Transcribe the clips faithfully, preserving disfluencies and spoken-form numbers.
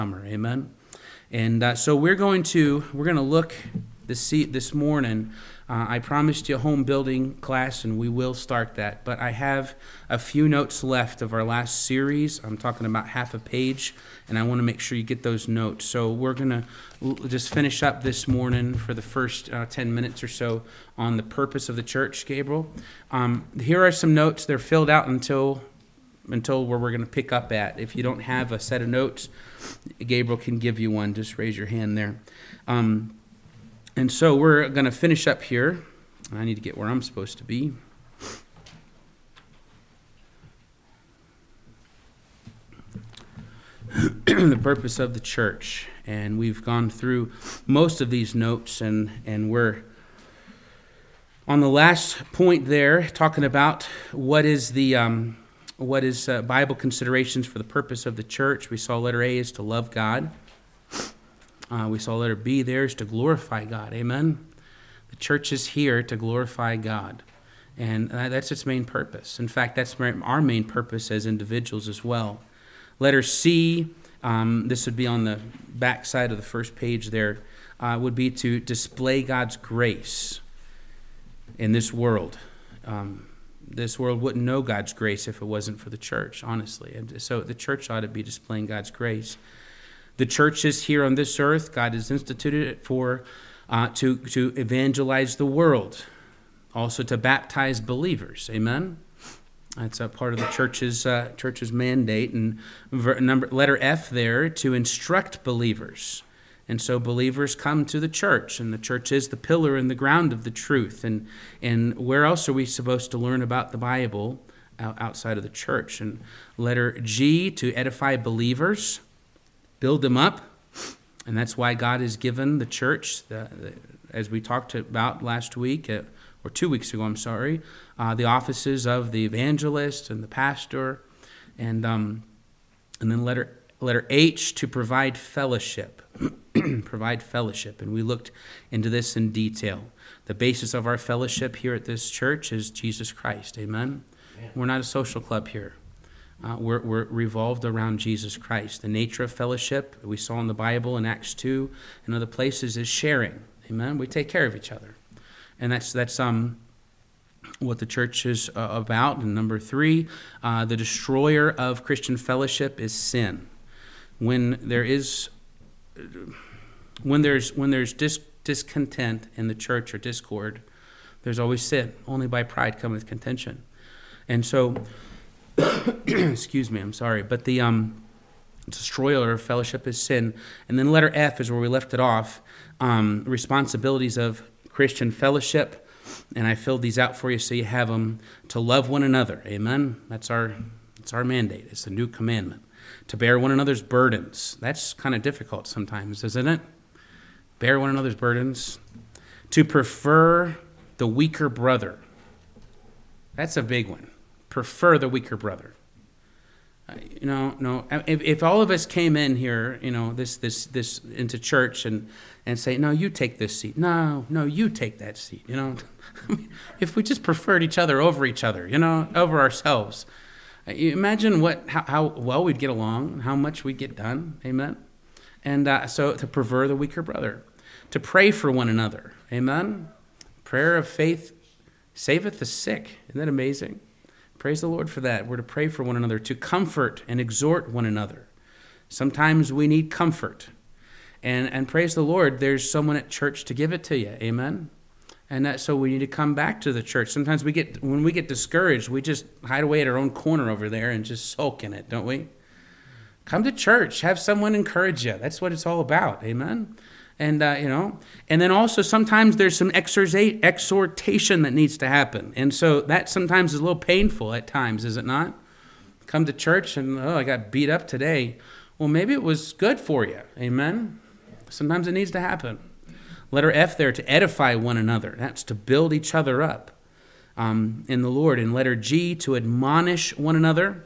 summer. Amen. And uh, so we're going to we're going to look this this morning. Uh, I promised you a home building class, and we will start that. But I have a few notes left of our last series. I'm talking about half a page, and I want to make sure you get those notes. So we're going to l- just finish up this morning for the first uh, ten minutes or so on the purpose of the church, Gabriel. Um, here are some notes. They're filled out until until where we're going to pick up at. If you don't have a set of notes, Gabriel can give you one. Just raise your hand there. Um, and so we're going to finish up here. I need to get where I'm supposed to be. The purpose of the church. And we've gone through most of these notes, and, and we're on the last point there, talking about what is the... Um, What is uh, Bible considerations for the purpose of the church? We saw letter A is to love God. Uh, we saw letter B there is to glorify God. Amen? The church is here to glorify God. And uh, that's its main purpose. In fact, that's our main purpose as individuals as well. Letter C, um, this would be on the back side of the first page there, uh, would be to display God's grace in this world. Um This world wouldn't know God's grace if it wasn't for the church, honestly. And so the church ought to be displaying God's grace. The church is here on this earth. God has instituted it for uh, to to evangelize the world, also to baptize believers. Amen. That's a part of the church's uh, church's mandate. And ver, number letter F there, to instruct believers. And so believers come to the church, and the church is the pillar and the ground of the truth. And and where else are we supposed to learn about the Bible outside of the church? And letter G, to edify believers, build them up. And that's why God has given the church, the, the, as we talked about last week, uh, or two weeks ago, I'm sorry, uh, the offices of the evangelist and the pastor. And, um, and then letter Letter H, to provide fellowship. Provide fellowship. And we looked into this in detail. The basis of our fellowship here at this church is Jesus Christ. Amen? Amen. We're not a social club here. Uh, we're, we're revolved around Jesus Christ. The nature of fellowship, we saw in the Bible in Acts two and other places, is sharing. Amen? We take care of each other. And that's that's um what the church is uh, about. And number three, uh, the destroyer of Christian fellowship is sin. When there is, when there's when there's dis, discontent in the church or discord, there's always sin. Only by pride cometh contention. And so, excuse me, I'm sorry, but the um, destroyer of fellowship is sin. And then letter F is where we left it off. Um, responsibilities of Christian fellowship, and I filled these out for you so you have them. To love one another. Amen. That's our that's our mandate. It's the new commandment. To bear one another's burdens. That's kind of difficult sometimes, isn't it? Bear one another's burdens. To prefer the weaker brother. That's a big one. Prefer the weaker brother. Uh, you know, no. If, if all of us came in here, you know, this this this into church and and say, no, you take this seat. No, no, you take that seat. You know, if we just preferred each other over each other, you know, over ourselves. You imagine what how, how well we'd get along, how much we'd get done. Amen. And uh, so to prefer the weaker brother, to pray for one another. Amen. Prayer of faith saveth the sick. Isn't that amazing? Praise the Lord for that. We're to pray for one another, to comfort and exhort one another. Sometimes we need comfort. And and praise the Lord, there's someone at church to give it to you. Amen. And that, so we need to come back to the church. Sometimes we get, when we get discouraged, we just hide away at our own corner over there and just sulk in it, don't we? Come to church. Have someone encourage you. That's what it's all about. Amen? And, uh, you know, and then also sometimes there's some exhortation that needs to happen. And so that sometimes is a little painful at times, is it not? Come to church and, oh, I got beat up today. Well, maybe it was good for you. Amen? Sometimes it needs to happen. Letter F there, to edify one another. That's to build each other up um, in the Lord. And letter G, to admonish one another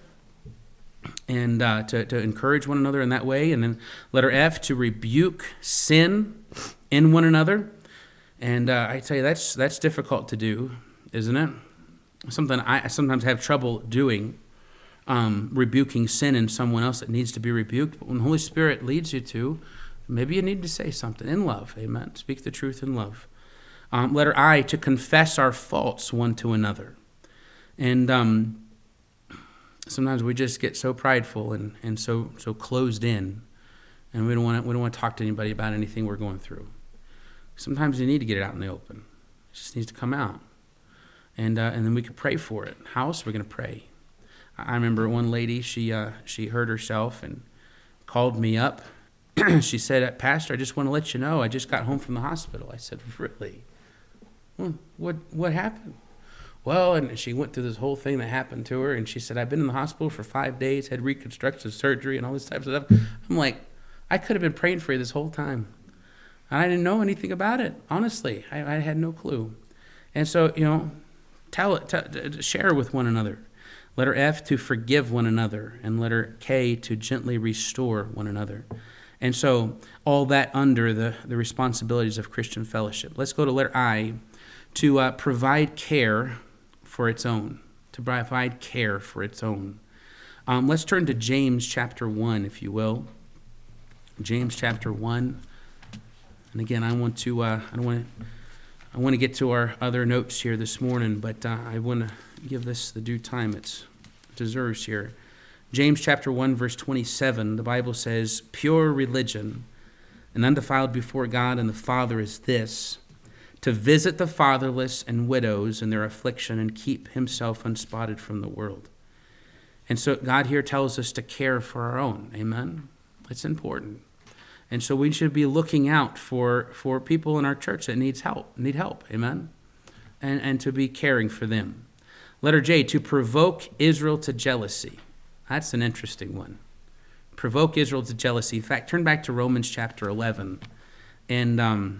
and uh, to, to encourage one another in that way. And then letter F, to rebuke sin in one another. And uh, I tell you, that's that's difficult to do, isn't it? Something I sometimes have trouble doing. um, rebuking sin in someone else that needs to be rebuked. But when the Holy Spirit leads you to, maybe you need to say something in love. Amen. Speak the truth in love. Um, letter I, to confess our faults one to another. And um, sometimes we just get so prideful and, and so so closed in, and we don't want to we don't want to talk to anybody about anything we're going through. Sometimes you need to get it out in the open. It just needs to come out, and uh, and then we can pray for it. How else are we going to pray? I remember one lady, she uh, she hurt herself and called me up. She said, "Pastor, I just want to let you know I just got home from the hospital." I said, "Really? Well, what what happened?" Well, and she went through this whole thing that happened to her, and she said, "I've been in the hospital for five days, had reconstructive surgery and all this type of stuff." I'm like, I could have been praying for you this whole time. And I didn't know anything about it, honestly. I, I had no clue. And so, you know, tell it, t- share with one another. Letter F, to forgive one another. And letter K, to gently restore one another. And so, all that under the, the responsibilities of Christian fellowship. Let's go to letter I, to uh, provide care for its own, to provide care for its own. Um, let's turn to James chapter one, if you will. James chapter one. And again, I want to, uh, I don't want to, I want to get to our other notes here this morning, but uh, I want to give this the due time it's, it deserves here. James chapter one, verse twenty-seven, the Bible says, "Pure religion and undefiled before God and the Father is this, to visit the fatherless and widows in their affliction and keep himself unspotted from the world." And so God here tells us to care for our own. Amen? It's important. And so we should be looking out for, for people in our church that needs help, need help. Amen? And, and to be caring for them. Letter J, to provoke Israel to jealousy. That's an interesting one. Provoke Israel to jealousy. In fact, turn back to Romans chapter eleven. And um,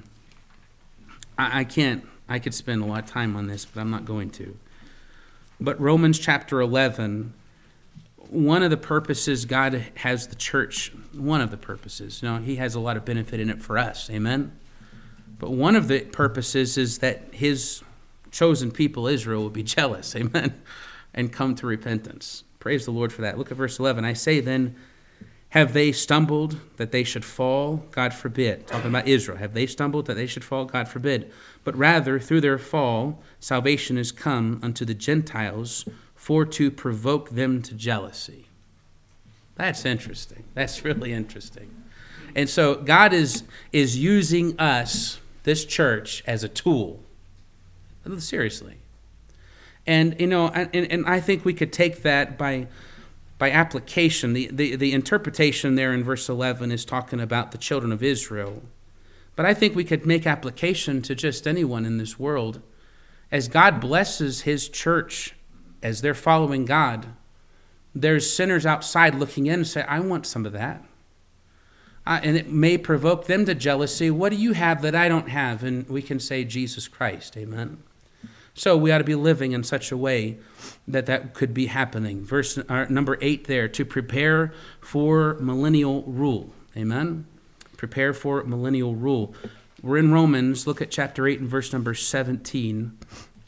I, I can't, I could spend a lot of time on this, but I'm not going to. But Romans chapter eleven, one of the purposes God has the church, one of the purposes, you know, he has a lot of benefit in it for us, amen? But one of the purposes is that his chosen people, Israel, will be jealous, amen, and come to repentance. Praise the Lord for that. Look at verse eleven. "I say then, have they stumbled that they should fall? God forbid." Talking about Israel. Have they stumbled that they should fall? God forbid. "But rather, through their fall, salvation is come unto the Gentiles, for to provoke them to jealousy." That's interesting. That's really interesting. And so God is, is using us, this church, as a tool. Seriously. And, you know, and, and I think we could take that by by application. The, the, the interpretation there in verse eleven is talking about the children of Israel. But I think we could make application to just anyone in this world. As God blesses his church, as they're following God, there's sinners outside looking in and say, "I want some of that." Uh, and it may provoke them to jealousy. What do you have that I don't have? And we can say, Jesus Christ, amen. So we ought to be living in such a way that that could be happening. Verse uh, number eight there, to prepare for millennial rule. Amen? Prepare for millennial rule. We're in Romans. Look at chapter eight and verse number seventeen.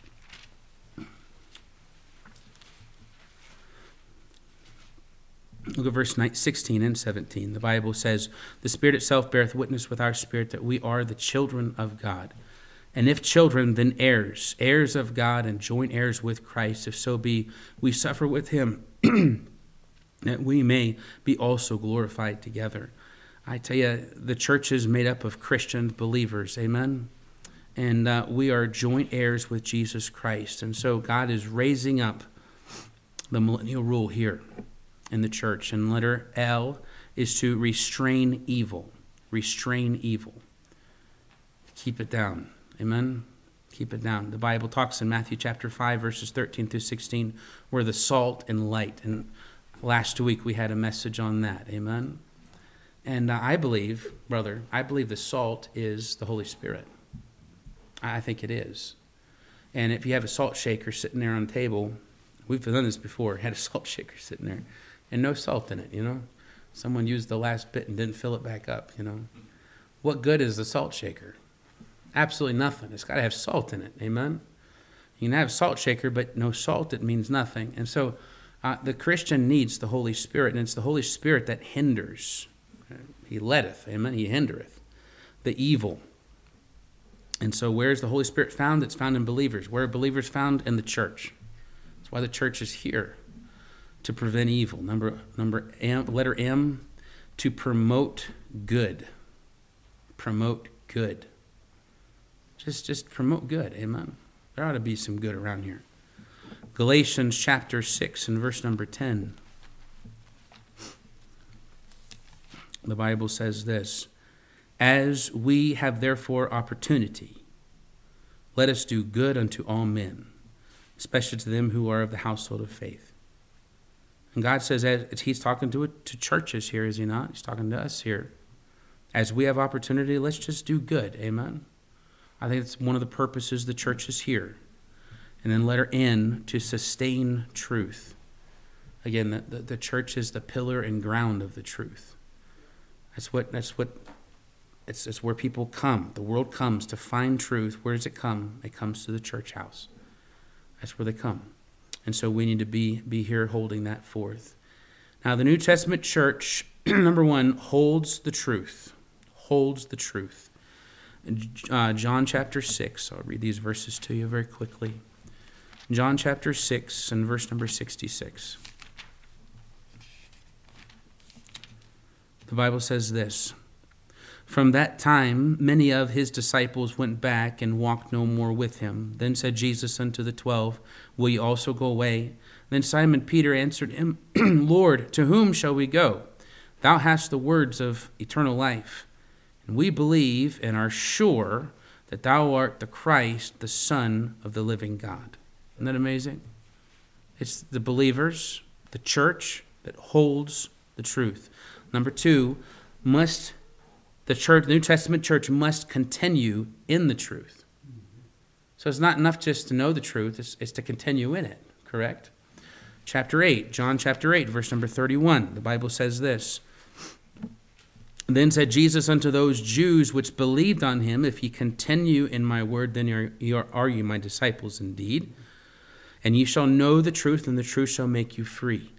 Look at verse sixteen and seventeen. The Bible says, "The Spirit itself beareth witness with our spirit that we are the children of God. And if children, then heirs, heirs of God and joint heirs with Christ, if so be we suffer with him, that we may be also glorified together." I tell you, the church is made up of Christian believers, amen? And uh, we are joint heirs with Jesus Christ. And so God is raising up the millennial rule here in the church. And letter L is to restrain evil. Restrain evil. Keep it down. Amen? Keep it down. The Bible talks in Matthew chapter five, verses thirteen through sixteen, we're the salt and light. And last week we had a message on that. Amen? And uh, I believe, brother, I believe the salt is the Holy Spirit. I think it is. And if you have a salt shaker sitting there on the table, we've done this before, had a salt shaker sitting there, and no salt in it, you know? Someone used the last bit and didn't fill it back up, you know? What good is the salt shaker? Absolutely nothing. It's got to have salt in it, amen? You can have a salt shaker, but no salt, it means nothing. And so Uh, the Christian needs the Holy Spirit, and it's the Holy Spirit that hinders. He letteth, amen, he hindereth the evil. And so where is the Holy Spirit found? It's found in believers. Where are believers found? In the church. That's why the church is here, to prevent evil. Number, number M, letter M, to promote good. Promote good. Just, just promote good, amen. There ought to be some good around here. Galatians chapter six and verse number ten. The Bible says this, as we have therefore opportunity, let us do good unto all men, especially to them who are of the household of faith. And God says, as he's talking to it, to churches here, is he not? He's talking to us here. As we have opportunity, let's just do good. Amen. I think it's one of the purposes the church is here. And then letter N, to sustain truth. Again, the, the, the church is the pillar and ground of the truth. That's what, that's what, it's, it's where people come. The world comes to find truth. Where does it come? It comes to the church house. That's where they come. And so we need to be, be here holding that forth. Now, the New Testament church, number one, holds the truth. Holds the truth. Uh, John chapter six. I'll read these verses to you very quickly. John chapter six and verse number sixty-six. The Bible says this, from that time many of his disciples went back and walked no more with him. Then said Jesus unto the twelve, will ye also go away? Then Simon Peter answered him, Lord, to whom shall we go? Thou hast the words of eternal life. And we believe and are sure that thou art the Christ, the Son of the living God. Isn't that amazing? It's the believers, the church, that holds the truth. Number two, must the church, the New Testament church must continue in the truth. So it's not enough just to know the truth, it's, it's to continue in it, correct? Chapter eight, John chapter eight, verse number thirty-one, the Bible says this, then said Jesus unto those Jews which believed on him, if ye continue in my word, then are, you are, are you my disciples indeed. And ye shall know the truth, and the truth shall make you free.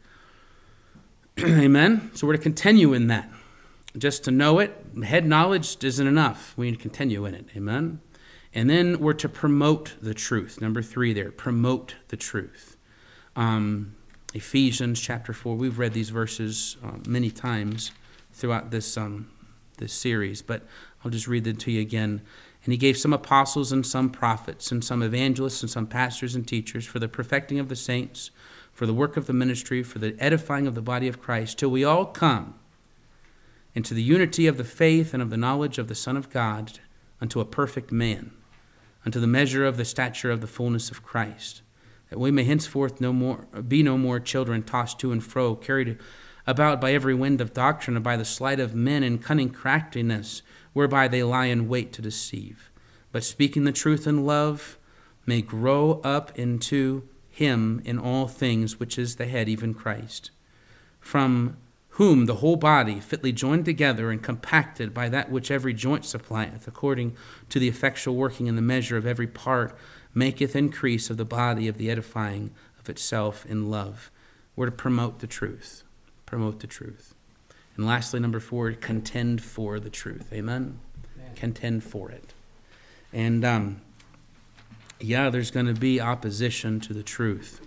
Amen? So we're to continue in that. Just to know it, head knowledge isn't enough. We need to continue in it. Amen? And then we're to promote the truth. Number three there, promote the truth. Um, Ephesians chapter four, we've read these verses uh, many times throughout this um, this series, but I'll just read them to you again. And he gave some apostles and some prophets and some evangelists and some pastors and teachers for the perfecting of the saints, for the work of the ministry, for the edifying of the body of Christ, till we all come into the unity of the faith and of the knowledge of the Son of God, unto a perfect man, unto the measure of the stature of the fullness of Christ, that we may henceforth no more be no more children tossed to and fro, carried about by every wind of doctrine, and by the sleight of men and cunning craftiness, whereby they lie in wait to deceive. But speaking the truth in love, may grow up into him in all things, which is the head, even Christ, from whom the whole body, fitly joined together and compacted by that which every joint supplieth, according to the effectual working in the measure of every part, maketh increase of the body of the edifying of itself in love. We're to promote the truth. Promote the truth. And lastly, number four, contend for the truth. Amen? Amen. Contend for it. And um, yeah, there's going to be opposition to the truth.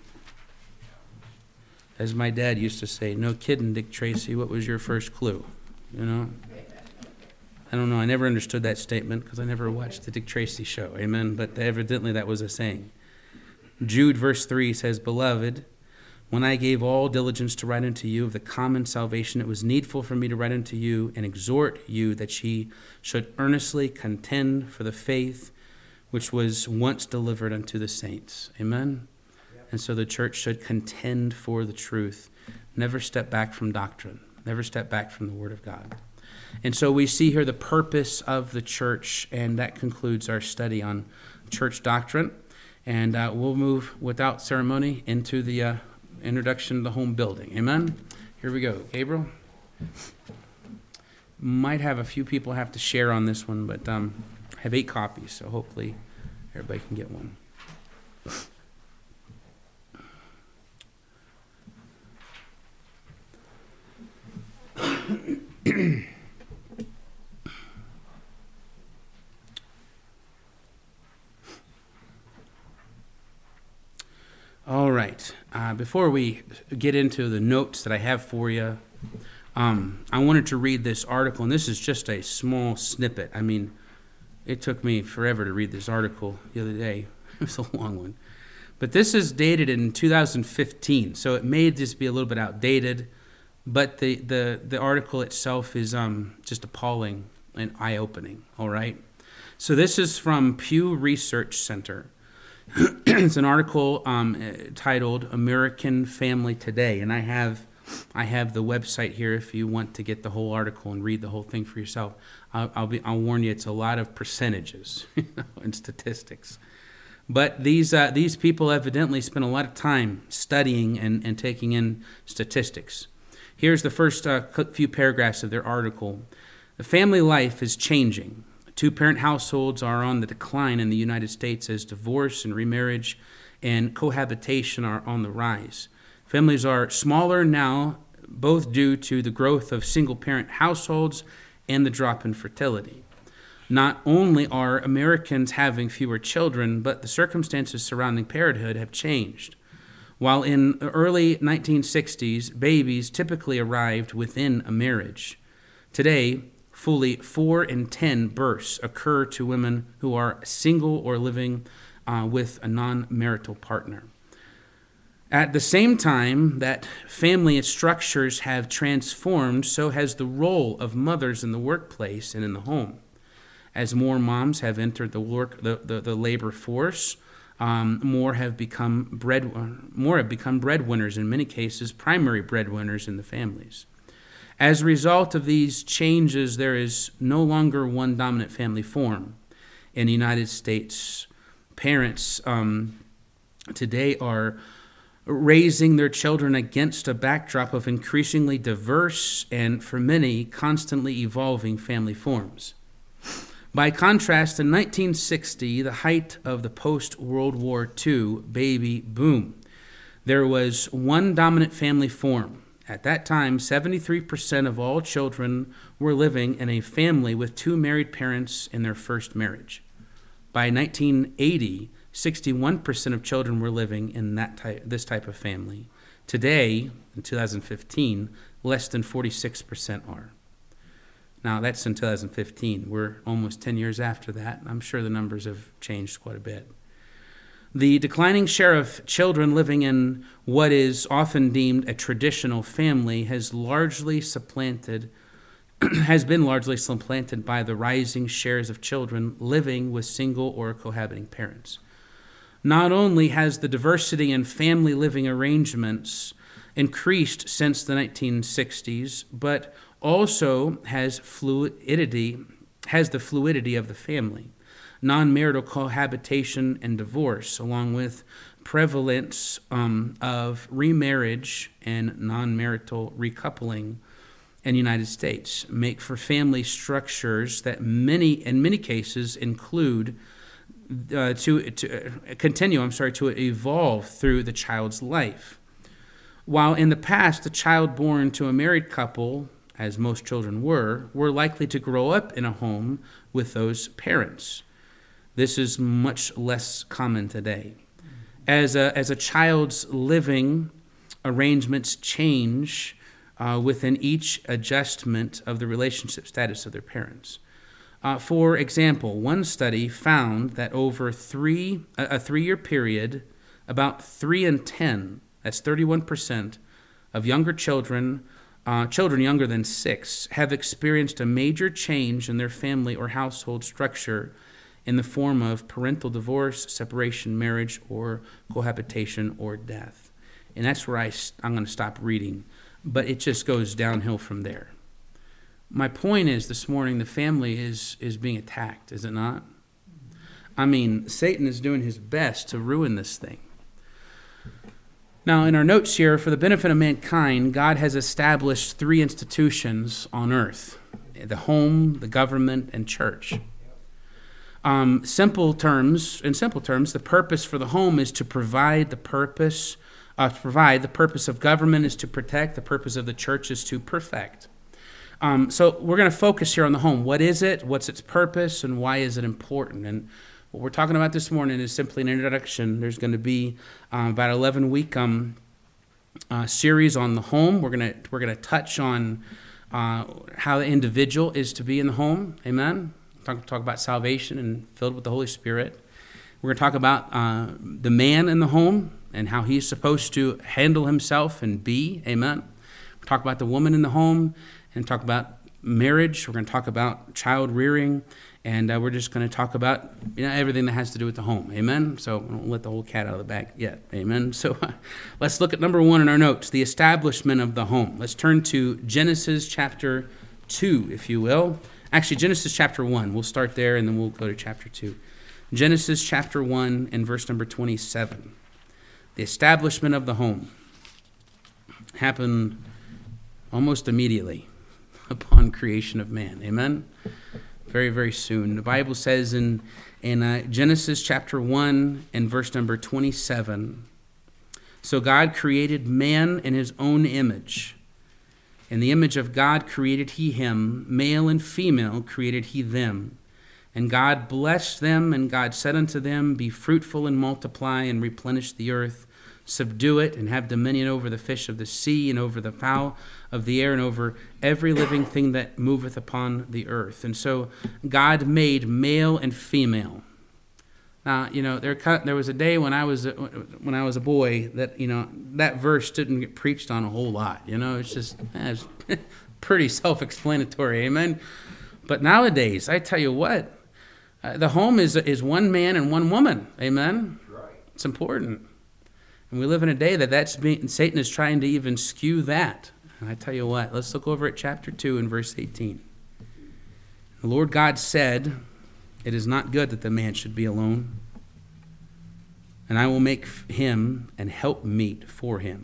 As my dad used to say, no kidding, Dick Tracy, what was your first clue? You know? I don't know. I never understood that statement because I never watched the Dick Tracy show. Amen? But evidently that was a saying. Jude verse three says, Beloved, when I gave all diligence to write unto you of the common salvation, it was needful for me to write unto you and exhort you that ye should earnestly contend for the faith which was once delivered unto the saints. Amen? Yep. And so the church should contend for the truth. Never step back from doctrine. Never step back from the Word of God. And so we see here the purpose of the church, and that concludes our study on church doctrine. And uh, we'll move without ceremony into the uh, introduction to the home building. Amen? Here we go. Gabriel? Might have a few people have to share on this one, but um, I have eight copies, so hopefully everybody can get one. right. Uh, before we get into the notes that I have for you, um, I wanted to read this article, and this is just a small snippet. I mean, it took me forever to read this article the other day. It was a long one. But this is dated in two thousand fifteen, so it may just be a little bit outdated, but the, the, the article itself is um, just appalling and eye-opening, all right? So this is from Pew Research Center. It's an article um, titled "American Family Today," and I have I have the website here if you want to get the whole article and read the whole thing for yourself. I'll, I'll be I'll warn you, it's a lot of percentages and statistics, but these uh, these people evidently spent a lot of time studying and, and taking in statistics. Here's the first uh, few paragraphs of their article. The family life is changing. Two-parent households are on the decline in the United States as divorce and remarriage and cohabitation are on the rise. Families are smaller now, both due to the growth of single-parent households and the drop in fertility. Not only are Americans having fewer children, but the circumstances surrounding parenthood have changed. While in the early nineteen sixties, babies typically arrived within a marriage, today, fully four in ten births occur to women who are single or living uh, with a non-marital partner. At the same time that family structures have transformed, so has the role of mothers in the workplace and in the home. As more moms have entered the work, the, the, the labor force, um, more have become bread, more have become breadwinners. In many cases, primary breadwinners in the families. As a result of these changes, there is no longer one dominant family form. In the United States, parents um, today are raising their children against a backdrop of increasingly diverse and, for many, constantly evolving family forms. By contrast, in nineteen sixty, the height of the post-World War Two baby boom, there was one dominant family form. At that time, seventy-three percent of all children were living in a family with two married parents in their first marriage. By nineteen eighty, sixty-one percent of children were living in that type, this type of family. Today, in two thousand fifteen, less than forty-six percent are. Now, that's in two thousand fifteen. We're almost ten years after that. I'm sure the numbers have changed quite a bit. The declining share of children living in what is often deemed a traditional family has largely supplanted, has been largely supplanted by the rising shares of children living with single or cohabiting parents. Not only has the diversity in family living arrangements increased since the nineteen sixties, but also has fluidity, has the fluidity of the family. Non-marital cohabitation and divorce, along with prevalence um, of remarriage and non-marital recoupling in the United States, make for family structures that many, in many cases, include uh, to, to uh, continue, I'm sorry, to evolve through the child's life. While in the past, the child born to a married couple, as most children were, were likely to grow up in a home with those parents. This is much less common today. As a, as a child's living arrangements change uh, within each adjustment of the relationship status of their parents. Uh, for example, one study found that over three a, a three-year period, about three in ten, that's thirty-one percent, of younger children, uh, children younger than six, have experienced a major change in their family or household structure in the form of parental divorce, separation, marriage, or cohabitation, or death. And that's where I, I'm going to stop reading. But it just goes downhill from there. My point is, this morning, the family is, is being attacked, is it not? I mean, Satan is doing his best to ruin this thing. Now, in our notes here, for the benefit of mankind, God has established three institutions on earth: the home, the government, and church. Um, simple terms, in simple terms, the purpose for the home is to provide the purpose, uh, to provide. The purpose of government is to protect. The purpose of the church is to perfect. Um, so we're going to focus here on the home. What is it? What's its purpose? And why is it important? And What we're talking about this morning is simply an introduction. There's going to be uh, about eleven week um, uh, series on the home. We're going to we're going to touch on uh, how the individual is to be in the home. Amen. Talk talk about salvation and filled with the Holy Spirit. We're going to talk about uh, the man in the home and how he's supposed to handle himself and be. Amen. We'll talk about the woman in the home and talk about marriage. We're going to talk about child rearing, and uh, we're just going to talk about you know everything that has to do with the home. Amen. So I don't let the whole cat out of the bag yet. Amen. So uh, let's look at number one in our notes, the establishment of the home. Let's turn to Genesis chapter two, if you will. Actually, Genesis chapter one. We'll start there, and then we'll go to chapter two. Genesis chapter one and verse number twenty-seven. The establishment of the home happened almost immediately upon creation of man. Amen? Very, very soon. The Bible says in, in uh, Genesis chapter one and verse number twenty-seven, so God created man in his own image. In the image of God created he him, male and female created he them. And God blessed them, and God said unto them, be fruitful and multiply and replenish the earth, subdue it, and have dominion over the fish of the sea, and over the fowl of the air, and over every living thing that moveth upon the earth. And so God made male and female. Now, you know, there there was a day when I was a, when I was a boy that, you know, that verse didn't get preached on a whole lot. You know, it's just eh, it's pretty self-explanatory. Amen. But nowadays, I tell you what, uh, the home is is one man and one woman. Amen. Right. It's important. And we live in a day that that's being, Satan is trying to even skew that. And I tell you what, let's look over at chapter two and verse eighteen. The Lord God said, it is not good that the man should be alone, and I will make him an helpmeet for him.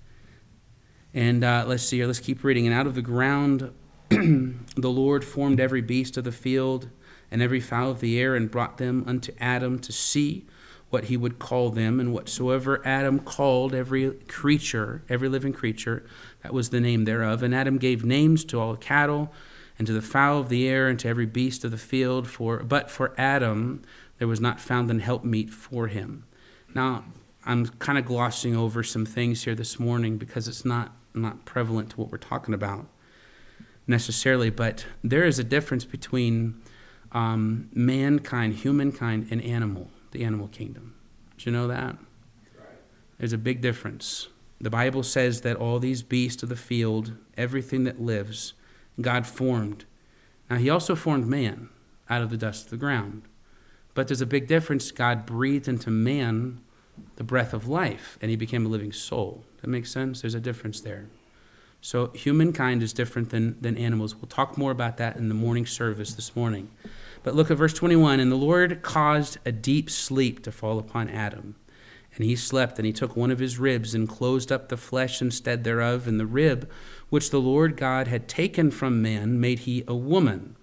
And uh, let's see here, let's keep reading. And out of the ground the Lord formed every beast of the field and every fowl of the air, and brought them unto Adam to see what he would call them. And whatsoever Adam called every creature, every living creature, that was the name thereof. And Adam gave names to all cattle, and to the fowl of the air, and to every beast of the field. For but for Adam there was not found an helpmeet for him. Now, I'm kind of glossing over some things here this morning because it's not, not prevalent to what we're talking about necessarily, but there is a difference between um, mankind, humankind, and animal, the animal kingdom. Did you know that? There's a big difference. The Bible says that all these beasts of the field, everything that lives, God formed. Now, he also formed man out of the dust of the ground. But there's a big difference. God breathed into man the breath of life, and he became a living soul. That makes sense? There's a difference there. So humankind is different than, than animals. We'll talk more about that in the morning service this morning. But look at verse twenty-one. And the Lord caused a deep sleep to fall upon Adam. And he slept, and he took one of his ribs and closed up the flesh instead thereof. And the rib which the Lord God had taken from man made he a woman,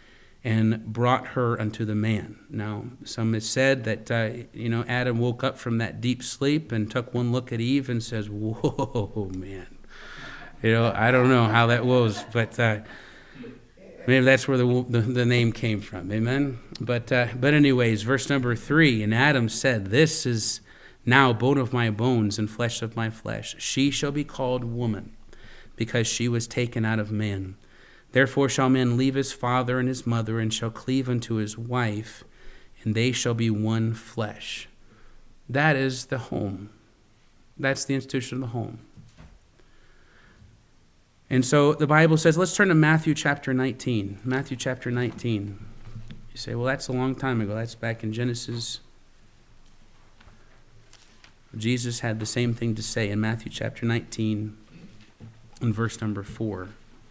and brought her unto the man. Now, some have said that, uh, you know, Adam woke up from that deep sleep and took one look at Eve and says, whoa, man. You know, I don't know how that was, but uh, maybe that's where the, the the name came from. Amen? But, uh, but anyways, verse number three, and Adam said, this is now bone of my bones and flesh of my flesh. She shall be called woman, because she was taken out of man. Therefore shall man leave his father and his mother, and shall cleave unto his wife, and they shall be one flesh. That is the home. That's the institution of the home. And so the Bible says, let's turn to Matthew chapter nineteen. Matthew chapter nineteen. You say, well, that's a long time ago. That's back in Genesis. Jesus had the same thing to say in Matthew chapter nineteen and verse number four.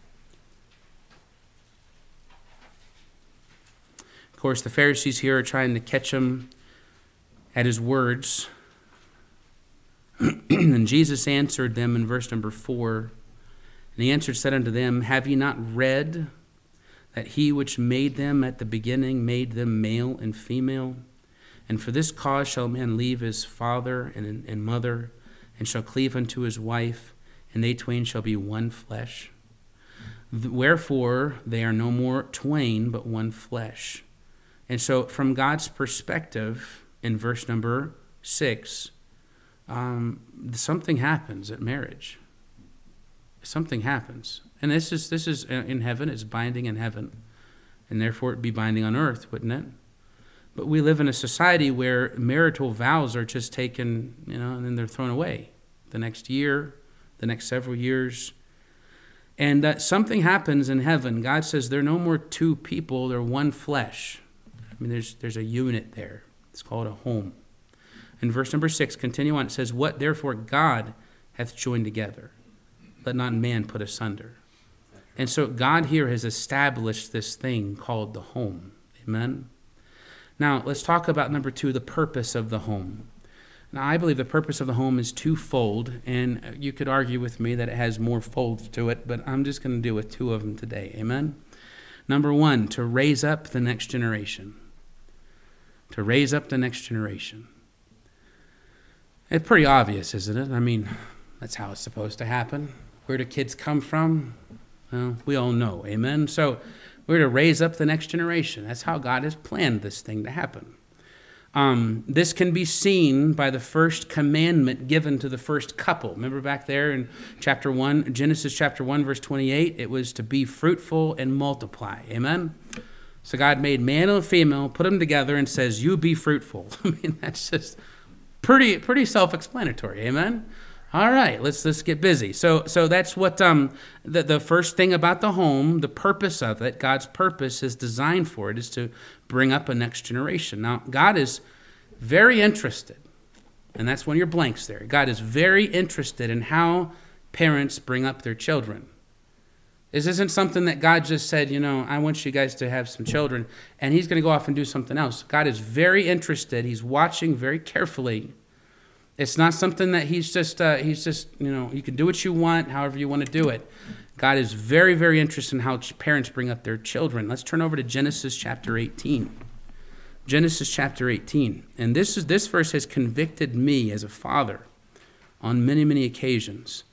Of course, the Pharisees here are trying to catch him at his words. And Jesus answered them in verse number four. And he answered, said unto them, have ye not read that he which made them at the beginning made them male and female? And for this cause shall man leave his father and, and mother, and shall cleave unto his wife, and they twain shall be one flesh. Wherefore they are no more twain, but one flesh. And so from God's perspective, in verse number six, um, something happens at marriage. Something happens. And this is this is in heaven, it's binding in heaven. And therefore it'd be binding on earth, wouldn't it? But we live in a society where marital vows are just taken, you know, and then they're thrown away the next year, the next several years. And uh, something happens in heaven. God says they're no more two people, they're one flesh. I mean, there's there's a unit there. It's called a home. In verse number six, continue on, it says, what therefore God hath joined together, let not man put asunder. And so God here has established this thing called the home. Amen? Now, let's talk about number two, the purpose of the home. Now, I believe the purpose of the home is twofold, and you could argue with me that it has more folds to it, but I'm just going to deal with two of them today. Amen? Number one, to raise up the next generation. To raise up the next generation. It's pretty obvious, isn't it? I mean, that's how it's supposed to happen. Where do kids come from? Well, we all know. Amen? So we're to raise up the next generation. That's how God has planned this thing to happen. Um, this can be seen by the first commandment given to the first couple. Remember back there in chapter one, Genesis chapter one, verse twenty-eight, it was to be fruitful and multiply. Amen? So God made male and female, put them together, and says, you be fruitful. I mean, that's just pretty pretty self-explanatory. Amen? All right, let's let's get busy. So so that's what um the, the first thing about the home, the purpose of it, God's purpose is designed for it, is to bring up a next generation. Now, God is very interested, and that's one of your blanks there. God is very interested in how parents bring up their children. This isn't something that God just said, you know, I want you guys to have some children, and he's going to go off and do something else. God is very interested. He's watching very carefully. It's not something that he's just, uh, he's just, you know, you can do what you want, however you want to do it. God is very, very interested in how parents bring up their children. Let's turn over to Genesis chapter eighteen. Genesis chapter eighteen. And this is this verse has convicted me as a father on many, many occasions.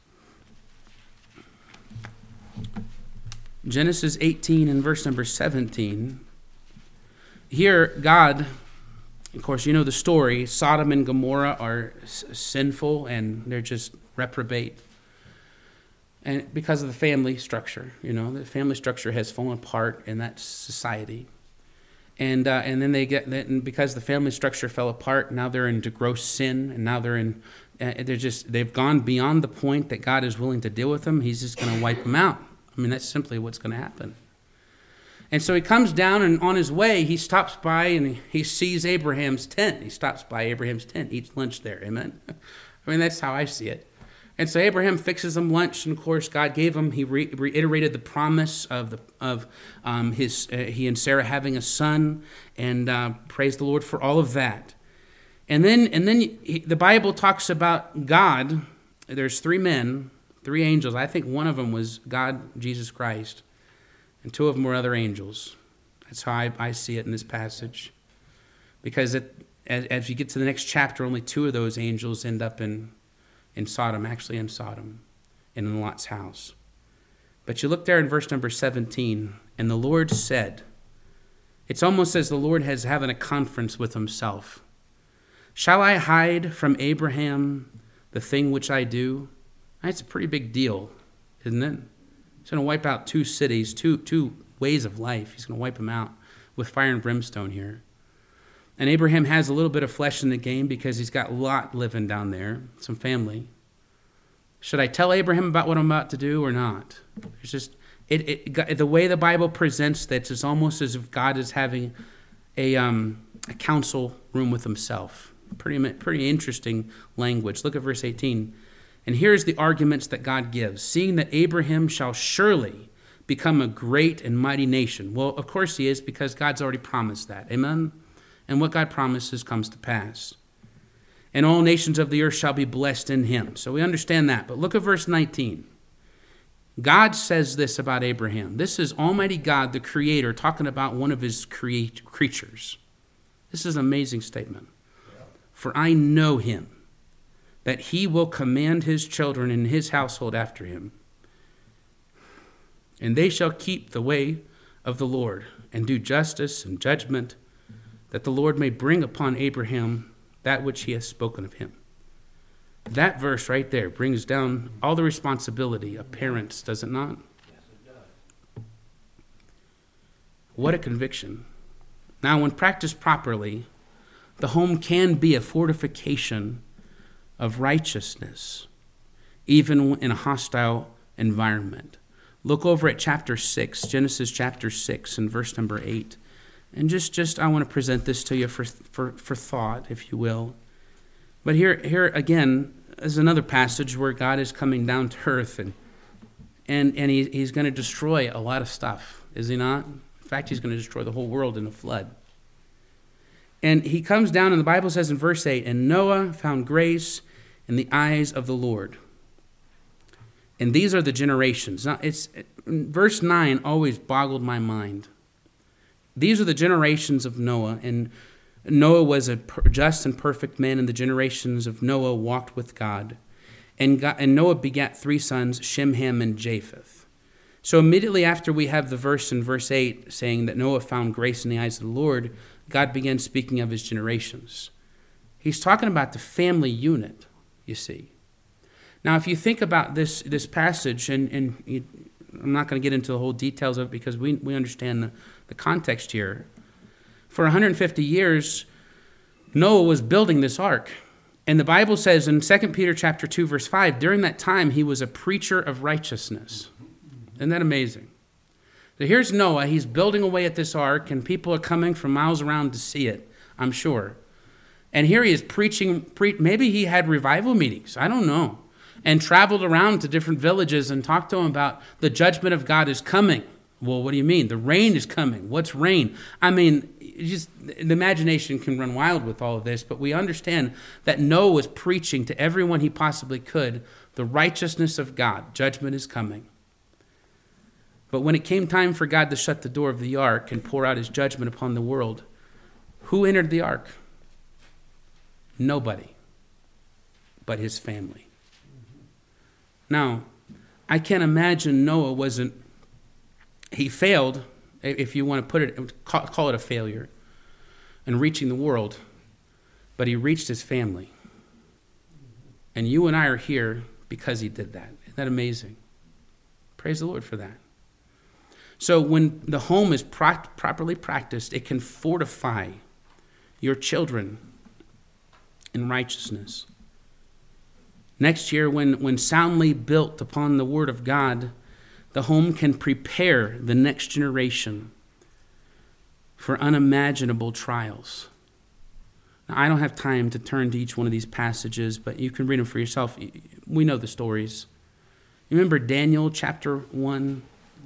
Genesis eighteen and verse number seventeen. Here, God, of course, you know the story. Sodom and Gomorrah are s- sinful and they're just reprobate. And because of the family structure, you know, the family structure has fallen apart in that society. And uh, and then they get, and because the family structure fell apart, now they're into gross sin, and now they're in, uh, they're just, they've gone beyond the point that God is willing to deal with them. He's just going to wipe them out. I mean, that's simply what's going to happen. And so he comes down, and on his way, he stops by and he sees Abraham's tent. He stops by Abraham's tent, eats lunch there. Amen? I mean, that's how I see it. And so Abraham fixes them lunch, and of course, God gave him, he re- reiterated the promise of the of um, his uh, he and Sarah having a son, and uh, praise the Lord for all of that. And then, and then he, the Bible talks about God. There's three men, three angels. I think one of them was God, Jesus Christ. And two of them were other angels. That's how I, I see it in this passage. Because it, as, as you get to the next chapter, only two of those angels end up in, in Sodom, actually in Sodom, and in Lot's house. But you look there in verse number seventeen, and the Lord said, it's almost as the Lord has having a conference with himself. Shall I hide from Abraham the thing which I do? That's a pretty big deal, isn't it? He's going to wipe out two cities, two two ways of life. He's going to wipe them out with fire and brimstone here. And Abraham has a little bit of flesh in the game because he's got Lot living down there, some family. Should I tell Abraham about what I'm about to do or not? It's just it, it the way the Bible presents that is almost as if God is having a um, a council room with himself. Pretty pretty interesting language. Look at verse eighteen. And here's the arguments that God gives. Seeing that Abraham shall surely become a great and mighty nation. Well, of course he is, because God's already promised that. Amen? And what God promises comes to pass. And all nations of the earth shall be blessed in him. So we understand that. But look at verse nineteen. God says this about Abraham. This is Almighty God, the Creator, talking about one of his create creatures. This is an amazing statement. For I know him, that he will command his children in his household after him. And they shall keep the way of the Lord, and do justice and judgment that the Lord may bring upon Abraham that which he has spoken of him. That verse right there brings down all the responsibility of parents, does it not? Yes, it does. What a conviction. Now, when practiced properly, the home can be a fortification of righteousness, even in a hostile environment. Look over at chapter six, Genesis chapter six, and verse number eight. And just, just I want to present this to you for, for, for thought, if you will. But here, here again is another passage where God is coming down to earth, and and, and he, he's going to destroy a lot of stuff, is he not? In fact, he's going to destroy the whole world in a flood. And he comes down, and the Bible says in verse eight, and Noah found grace in the eyes of the Lord. And these are the generations. Now, it's verse nine always boggled my mind. These are the generations of Noah, and Noah was a just and perfect man, and the generations of Noah walked with God. And, God, and Noah begat three sons, Shem, Ham, and Japheth. So immediately after we have the verse in verse eight saying that Noah found grace in the eyes of the Lord, God began speaking of his generations. He's talking about the family unit, you see. Now, if you think about this this passage, and, and you, I'm not going to get into the whole details of it because we, we understand the, the context here. For one hundred fifty years, Noah was building this ark. And the Bible says in Second Peter chapter two, verse five, during that time he was a preacher of righteousness. Isn't that amazing? So here's Noah. He's building away at this ark, and people are coming from miles around to see it, I'm sure. And here he is preaching. Pre- maybe he had revival meetings. I don't know. And traveled around to different villages and talked to them about the judgment of God is coming. Well, what do you mean? The rain is coming. What's rain? I mean, just the imagination can run wild with all of this, but we understand that Noah was preaching to everyone he possibly could the righteousness of God. Judgment is coming. But when it came time for God to shut the door of the ark and pour out his judgment upon the world, who entered the ark? Nobody but his family. Now, I can't imagine Noah wasn't, he failed, if you want to put it, call it a failure, in reaching the world, but he reached his family. And you and I are here because he did that. Isn't that amazing? Praise the Lord for that. So when the home is pro- properly practiced, it can fortify your children in righteousness. Next year, when, when soundly built upon the Word of God, the home can prepare the next generation for unimaginable trials. Now, I don't have time to turn to each one of these passages, but you can read them for yourself. We know the stories. You remember Daniel chapter one?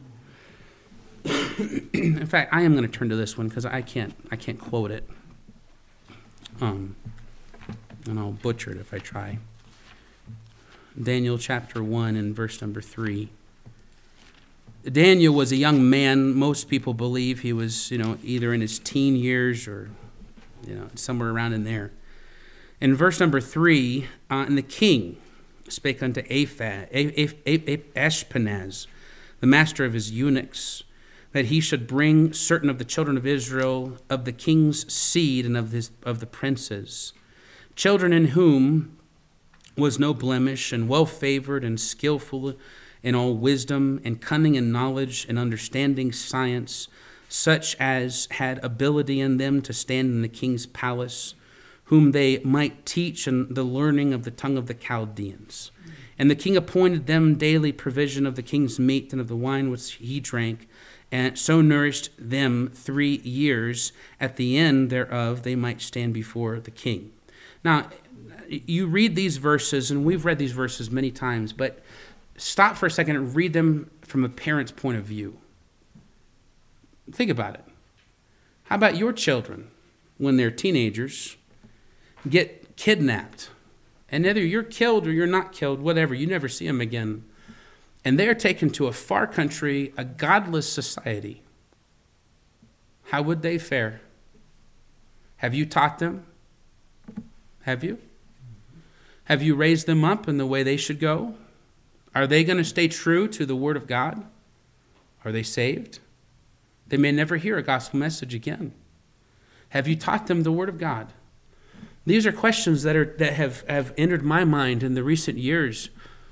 In fact, I am going to turn to this one because I can't I can't quote it. Um, and I'll butcher it if I try. Daniel chapter one and verse number three. Daniel was a young man. Most people believe he was, you know, either in his teen years or, you know, somewhere around in there. In verse number three, uh, and the king spake unto Apha, Ashpenaz, the master of his eunuchs, that he should bring certain of the children of Israel, of the king's seed and of his of the princes, children in whom was no blemish, and well favored and skillful in all wisdom and cunning and knowledge and understanding science, such as had ability in them to stand in the king's palace, whom they might teach in the learning of the tongue of the Chaldeans. And the king appointed them daily provision of the king's meat and of the wine which he drank, and so nourished them three years. At the end thereof they might stand before the king. Now, you read these verses, and we've read these verses many times, but stop for a second and read them from a parent's point of view. Think about it. How about your children, when they're teenagers, get kidnapped, and either you're killed or you're not killed, whatever, you never see them again, and they're taken to a far country, a godless society? How would they fare? Have you taught them? Have you? Have you raised them up in the way they should go? Are they going to stay true to the Word of God? Are they saved? They may never hear a gospel message again. Have you taught them the Word of God? These are questions that are that have, have entered my mind in the recent years.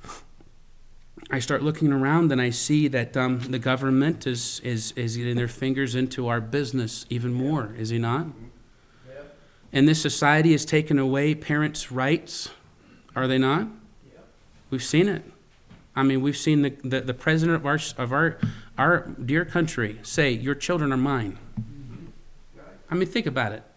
I start looking around and I see that um, the government is, is, is getting their fingers into our business even more, is he not? Yep. And this society has taken away parents' rights, are they not? Yep. We've seen it. I mean, we've seen the, the, the president of our of our our dear country say, "Your children are mine." Mm-hmm. Right. I mean, think about it.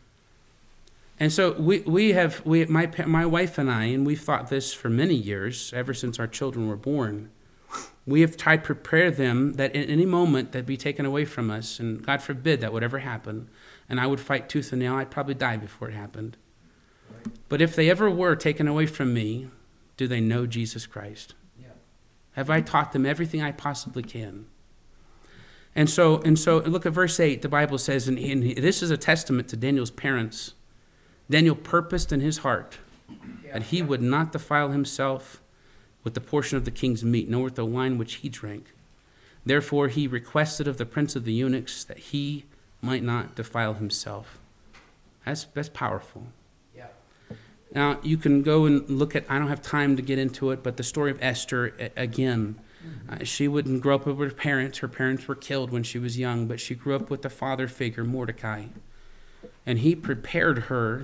And so we we have we my my wife and I, and we've thought this for many years, ever since our children were born. We have tried to prepare them that in any moment that'd be taken away from us, and God forbid that would ever happen, and I would fight tooth and nail. I'd probably die before it happened. Right. But if they ever were taken away from me, do they know Jesus Christ? Yeah. Have I taught them everything I possibly can? And so and so look at verse eight. The Bible says, and, and this is a testament to Daniel's parents. Daniel purposed in his heart that he would not defile himself with the portion of the king's meat, nor with the wine which he drank. Therefore he requested of the prince of the eunuchs that he might not defile himself. That's that's powerful. Yeah. Now you can go and look at, I don't have time to get into it, but the story of Esther, again, mm-hmm. uh, she wouldn't grow up with her parents. Her parents were killed when she was young, but she grew up with the father figure, Mordecai. And he prepared her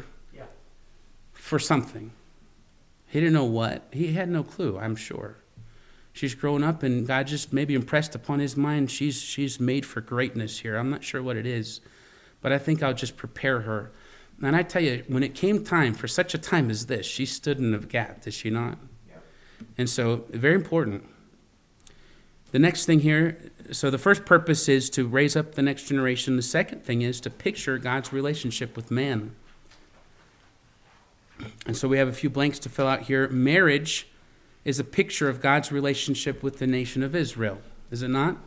for something. He didn't know what. He had no clue, I'm sure. She's grown up and God just maybe impressed upon his mind, she's she's made for greatness here. I'm not sure what it is, but I think I'll just prepare her. And I tell you, when it came time, for such a time as this, she stood in the gap, did she not? Yeah. And so, very important. The next thing here, so the first purpose is to raise up the next generation. The second thing is to picture God's relationship with man. And so we have a few blanks to fill out here. Marriage is a picture of God's relationship with the nation of Israel, is it not?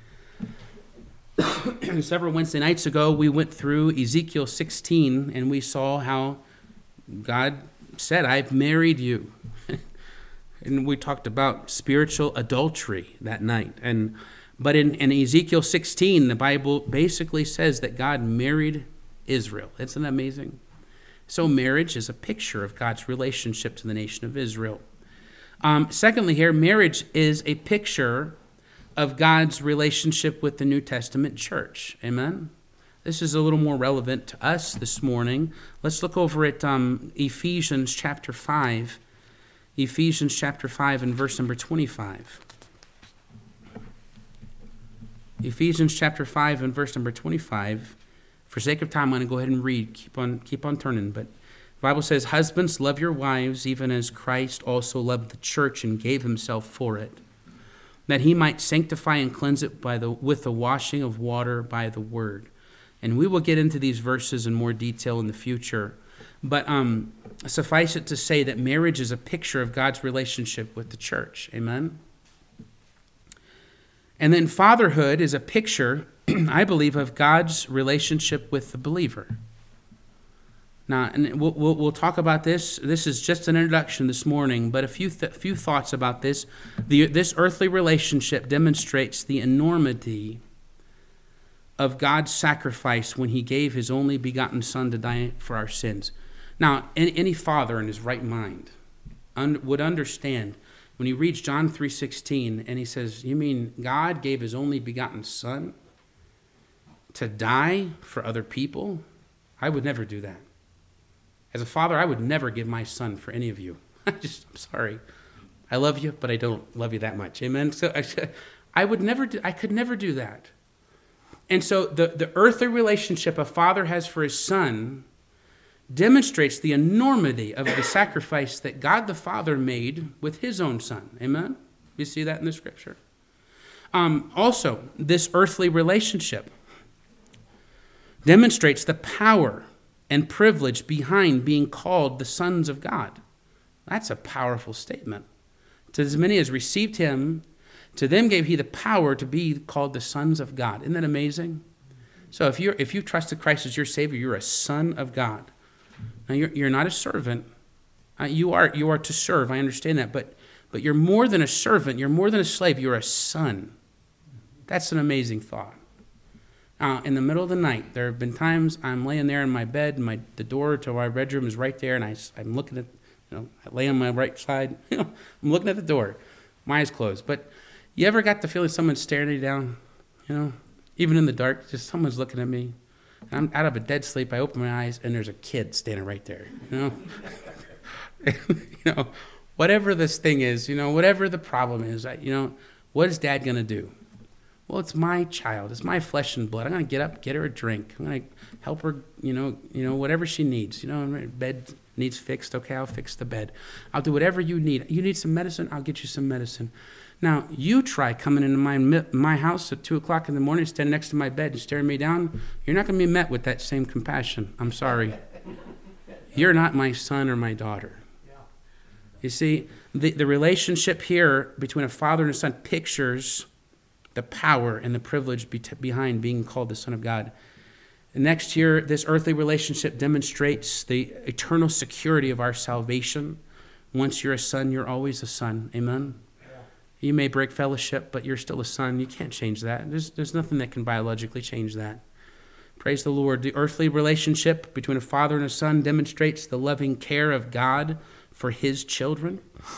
Several Wednesday nights ago, we went through Ezekiel sixteen, and we saw how God said, "I've married you." And we talked about spiritual adultery that night. And but in, in Ezekiel sixteen, the Bible basically says that God married Israel. Isn't that amazing? So marriage is a picture of God's relationship to the nation of Israel. Um, secondly here, marriage is a picture of God's relationship with the New Testament church. Amen? This is a little more relevant to us this morning. Let's look over at um, Ephesians chapter five. Ephesians chapter five and verse number twenty-five. Ephesians chapter five and verse number twenty-five. For sake of time, I'm going to go ahead and read. Keep on, keep on turning. But the Bible says, "Husbands, love your wives, even as Christ also loved the church and gave himself for it, that he might sanctify and cleanse it by the with the washing of water by the word." And we will get into these verses in more detail in the future. But um, suffice it to say that marriage is a picture of God's relationship with the church. Amen? And then fatherhood is a picture, I believe, of God's relationship with the believer. Now, and we'll, we'll, we'll talk about this. This is just an introduction this morning, but a few th- few thoughts about this. The, this earthly relationship demonstrates the enormity of God's sacrifice when he gave his only begotten Son to die for our sins. Now, any, any father in his right mind un, would understand when he reads John three sixteen and he says, "You mean God gave his only begotten Son to die for other people?" I would never do that. As a father, I would never give my son for any of you. I just, I'm sorry. I love you, but I don't love you that much. Amen? So I, I would never do, I could never do that. And so the, the earthly relationship a father has for his son demonstrates the enormity of the sacrifice that God the Father made with his own son. Amen? You see that in the scripture? Um, also, this earthly relationship demonstrates the power and privilege behind being called the sons of God. That's a powerful statement. To as many as received him, to them gave he the power to be called the sons of God. Isn't that amazing? So if you're if you've trusted Christ as your Savior, you're a son of God. Now you're you're not a servant. Uh, you are you are to serve. I understand that, but but you're more than a servant. You're more than a slave. You're a son. That's an amazing thought. Uh, in the middle of the night, there have been times I'm laying there in my bed, and my the door to my bedroom is right there, and I, I'm looking at, you know, I lay on my right side, you know, I'm looking at the door, my eyes closed. But you ever got the feeling someone's staring you down, you know, even in the dark, just someone's looking at me. And I'm out of a dead sleep, I open my eyes, and there's a kid standing right there, you know. you know, whatever this thing is, you know, whatever the problem is, I, you know, what is Dad going to do? Well, it's my child. It's my flesh and blood. I'm going to get up, get her a drink. I'm going to help her, you know, you know, whatever she needs. You know, bed needs fixed. Okay, I'll fix the bed. I'll do whatever you need. You need some medicine? I'll get you some medicine. Now, you try coming into my my house at two o'clock in the morning, standing next to my bed and staring me down. You're not going to be met with that same compassion. I'm sorry. You're not my son or my daughter. You see, the, the relationship here between a father and a son pictures the power and the privilege be t- behind being called the Son of God. And next year, this earthly relationship demonstrates the eternal security of our salvation. Once you're a son, you're always a son. Amen? Yeah. You may break fellowship, but you're still a son. You can't change that. There's, there's nothing that can biologically change that. Praise the Lord. The earthly relationship between a father and a son demonstrates the loving care of God for his children.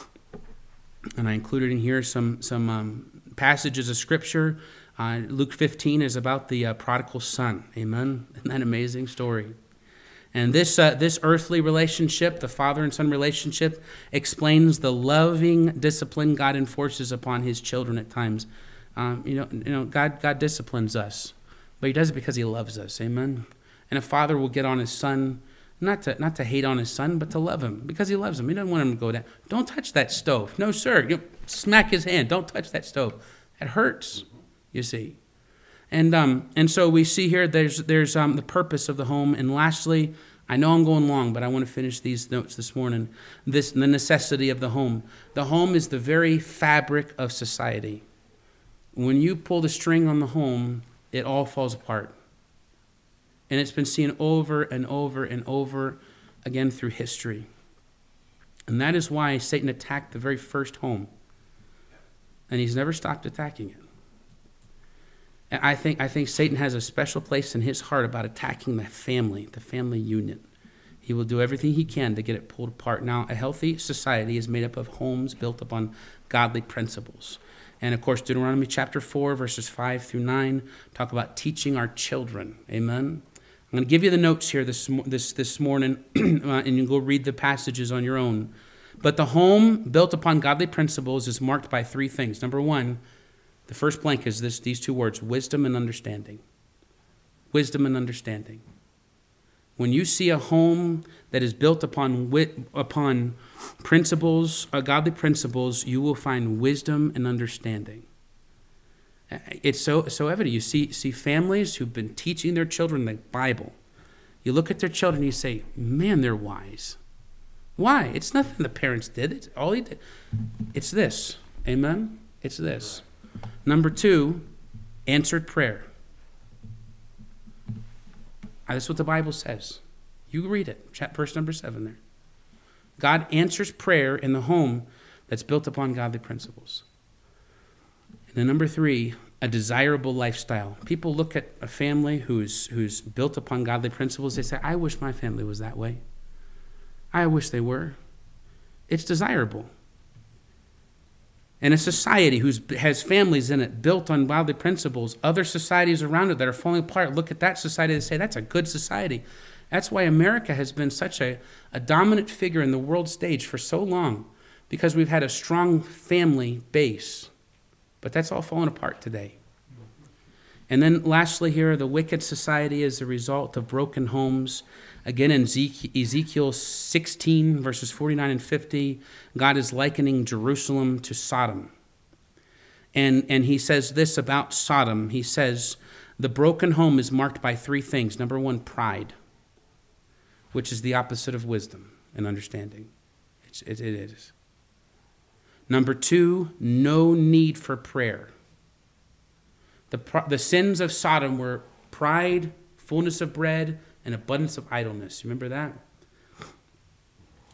And I included in here some some um, passages of Scripture. Uh, Luke fifteen is about the uh, prodigal son. Amen? Isn't that an amazing story? And this uh, this earthly relationship, the father and son relationship, explains the loving discipline God enforces upon his children at times. Um, you know, you know, God God disciplines us, but he does it because he loves us. Amen? And a father will get on his son, Not to not to hate on his son, but to love him because he loves him. He doesn't want him to go down. Don't touch that stove. No, sir. You know, smack his hand. Don't touch that stove. It hurts, you see. And um and so we see here there's there's um the purpose of the home. And lastly, I know I'm going long, but I want to finish these notes this morning. This the necessity of the home. The home is the very fabric of society. When you pull the string on the home, it all falls apart. And it's been seen over and over and over again through history. And that is why Satan attacked the very first home. And he's never stopped attacking it. And I think I think Satan has a special place in his heart about attacking the family, the family unit. He will do everything he can to get it pulled apart. Now, a healthy society is made up of homes built upon godly principles. And of course, Deuteronomy chapter four, verses five through nine, talk about teaching our children. Amen? I'm going to give you the notes here this this this morning, and you can go read the passages on your own. But the home built upon godly principles is marked by three things. Number one, the first blank is this: these two words, wisdom and understanding. Wisdom and understanding. When you see a home that is built upon wit, upon principles, uh, godly principles, you will find wisdom and understanding. It's so so evident. You see see families who've been teaching their children the Bible. You look at their children and you say, man, they're wise. Why? It's nothing the parents did. It's all he did. It's this. Amen? It's this. Number two, answered prayer. That's what the Bible says. You read it. Verse number seven there. God answers prayer in the home that's built upon godly principles. And then number three, a desirable lifestyle. People look at a family who's who's built upon godly principles. They say, I wish my family was that way. I wish they were. It's desirable. And a society who has families in it built on godly principles, other societies around it that are falling apart, look at that society and say, that's a good society. That's why America has been such a, a dominant figure in the world stage for so long, because we've had a strong family base. But that's all fallen apart today. And then lastly here, the wicked society is the result of broken homes. Again, in Ezekiel sixteen, verses forty-nine and fifty, God is likening Jerusalem to Sodom. And, and he says this about Sodom. He says, the broken home is marked by three things. Number one, pride, which is the opposite of wisdom and understanding. It's, it, it is. Number two, no need for prayer. The, the sins of Sodom were pride, fullness of bread, and abundance of idleness. You remember that?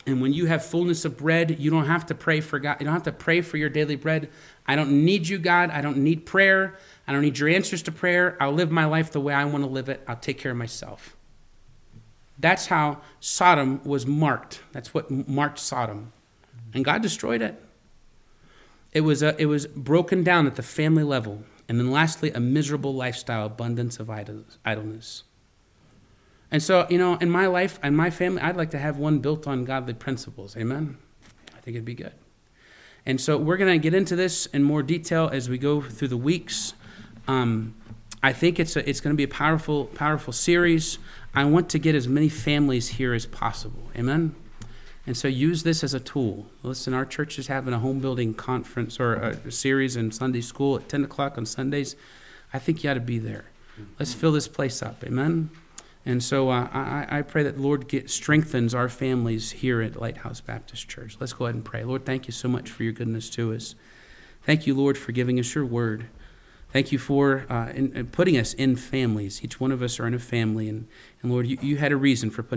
And when you have fullness of bread, you don't have to pray for God. You don't have to pray for your daily bread. I don't need you, God. I don't need prayer. I don't need your answers to prayer. I'll live my life the way I want to live it. I'll take care of myself. That's how Sodom was marked. That's what marked Sodom. And God destroyed it. It was, a, it was broken down at the family level. And then lastly, a miserable lifestyle, abundance of idleness. And so, you know, in my life and my family, I'd like to have one built on godly principles. Amen? I think it'd be good. And so we're going to get into this in more detail as we go through the weeks. Um, I think it's a, it's going to be a powerful, powerful series. I want to get as many families here as possible. Amen? And so use this as a tool. Listen, our church is having a home building conference or a series in Sunday school at ten o'clock on Sundays. I think you ought to be there. Let's fill this place up. Amen? And so uh, I, I pray that the Lord get, strengthens our families here at Lighthouse Baptist Church. Let's go ahead and pray. Lord, thank you so much for your goodness to us. Thank you, Lord, for giving us your word. Thank you for uh, in, in putting us in families. Each one of us are in a family. And, and Lord, you, you had a reason for putting